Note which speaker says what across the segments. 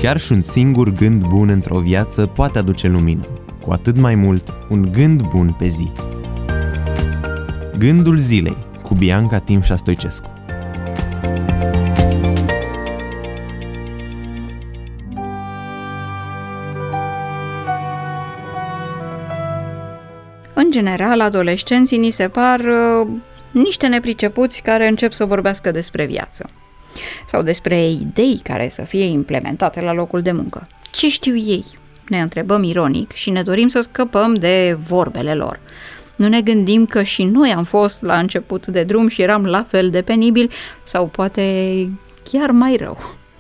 Speaker 1: Chiar și un singur gând bun într-o viață poate aduce lumină, cu atât mai mult un gând bun pe zi. Gândul zilei cu Bianca Timșa Stoicescu.
Speaker 2: În general, adolescenții ni se par niște nepricepuți care încep să vorbească despre viață sau despre idei care să fie implementate la locul de muncă. Ce știu ei? Ne întrebăm ironic și ne dorim să scăpăm de vorbele lor. Nu ne gândim că și noi am fost la început de drum și eram la fel de penibili sau poate chiar mai rău.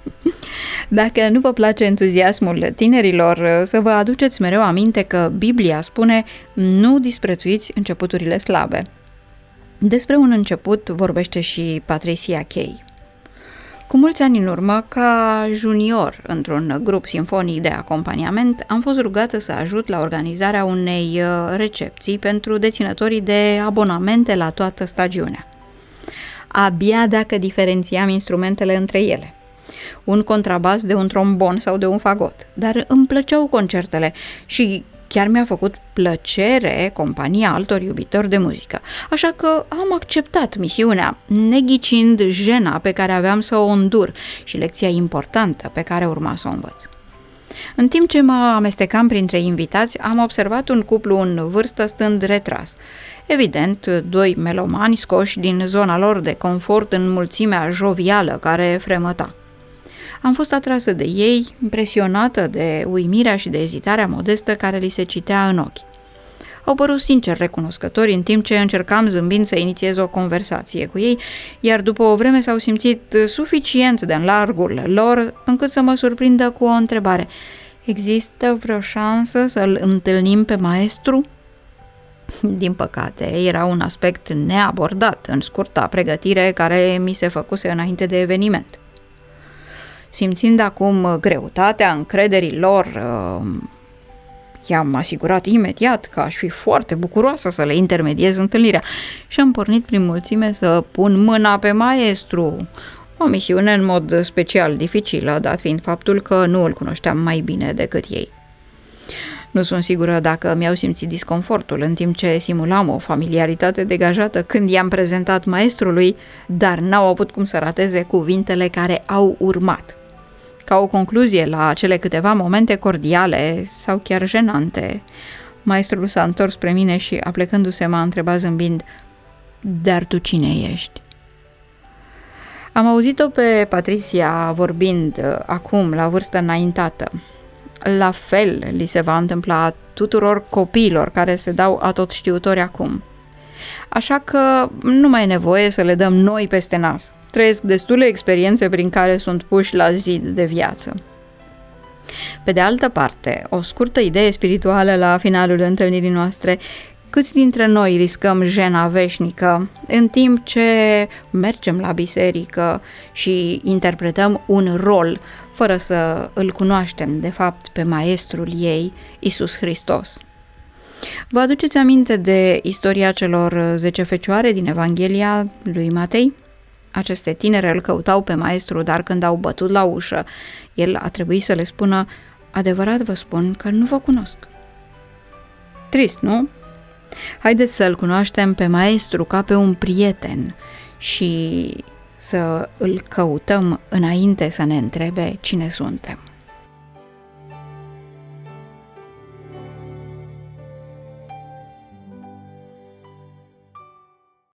Speaker 2: Dacă nu vă place entuziasmul tinerilor, să vă aduceți mereu aminte că Biblia spune: nu disprețuiți începuturile slabe. Despre un început vorbește și Patricia Kay. Cu mulți ani în urmă, ca junior într-un grup simfonic de acompaniament, am fost rugată să ajut la organizarea unei recepții pentru deținătorii de abonamente la toată stagiunea. Abia dacă diferențiam instrumentele între ele. Un contrabas de un trombon sau de un fagot, dar îmi plăceau concertele și chiar mi-a făcut plăcere compania altor iubitori de muzică, așa că am acceptat misiunea, neghicind jena pe care aveam să o îndur și lecția importantă pe care urma să o învăț. În timp ce mă amestecam printre invitați, am observat un cuplu în vârstă stând retras. Evident, doi melomani scoși din zona lor de confort în mulțimea jovială care fremăta. Am fost atrasă de ei, impresionată de uimirea și de ezitarea modestă care li se citea în ochi. Au părut sincer recunoscători în timp ce încercam zâmbind să inițiez o conversație cu ei, iar după o vreme s-au simțit suficient de în largul lor încât să mă surprindă cu o întrebare. Există vreo șansă să-l întâlnim pe maestru? Din păcate, era un aspect neabordat în scurta pregătire care mi se făcuse înainte de eveniment. Simțind acum greutatea încrederii lor, i-am asigurat imediat că aș fi foarte bucuroasă să le intermediez întâlnirea și am pornit prin mulțime să pun mâna pe maestru, o misiune în mod special dificilă, dat fiind faptul că nu îl cunoșteam mai bine decât ei. Nu sunt sigură dacă mi-au simțit disconfortul în timp ce simulam o familiaritate degajată când i-am prezentat maestrului, dar n-au avut cum să rateze cuvintele care au urmat. Ca o concluzie la cele câteva momente cordiale sau chiar jenante, maestrul s-a întors spre mine și, aplecându-se, m-a întrebat zâmbind: dar tu cine ești? Am auzit-o pe Patricia vorbind acum, la vârstă înaintată. La fel li se va întâmpla tuturor copiilor care se dau atotștiutori acum. Așa că nu mai e nevoie să le dăm noi peste nas. Trăiesc destule experiențe prin care sunt puși la zid de viață. Pe de altă parte, o scurtă idee spirituală la finalul întâlnirii noastre: câți dintre noi riscăm jena veșnică în timp ce mergem la biserică și interpretăm un rol fără să îl cunoaștem de fapt pe maestrul ei, Iisus Hristos? Vă aduceți aminte de istoria celor 10 fecioare din Evanghelia lui Matei? Aceste tinere îl căutau pe maestru, dar când au bătut la ușă, el a trebuit să le spună: adevărat vă spun că nu vă cunosc. Trist, nu? Haideți să-l cunoaștem pe maestru ca pe un prieten și să îl căutăm înainte să ne întrebe cine suntem.